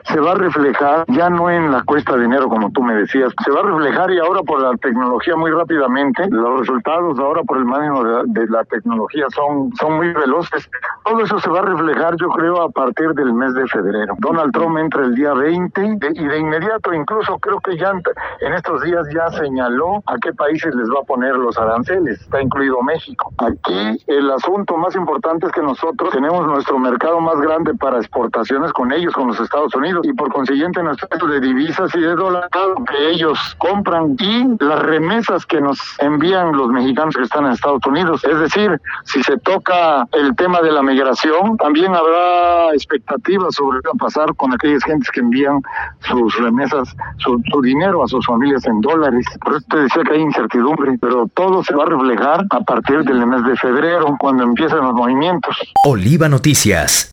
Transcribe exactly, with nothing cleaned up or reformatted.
se va a reflejar ya no en la cuesta de enero, como tú me decías, se va a reflejar, y ahora por la tecnología muy rápidamente, los resultados ahora por el manejo de, de la tecnología son, son muy veloces. Todo eso se va a reflejar, yo creo, a partir del mes de febrero. Donald Trump entra el día veinte de, y de inmediato, incluso creo que ya en estos días ya señaló a qué países les va a poner los aranceles, está incluido México. Aquí el asunto más importante es que nosotros tenemos nuestro mercado más grande para exportaciones con ellos, con los Estados Unidos, y por consiguiente nuestros de divisas y de dólares que ellos compran, y las remesas que nos envían los mexicanos que están en Estados Unidos. Es decir, si se toca el tema de la migración, también habrá expectativas sobre qué va a pasar con aquellas gentes que envían sus remesas, su, su dinero a sus familias en dólares. Por eso te decía que hay incertidumbre, pero todo se va a reflejar a partir del mes de febrero, cuando empiezan los movimientos. Oliva Noticias.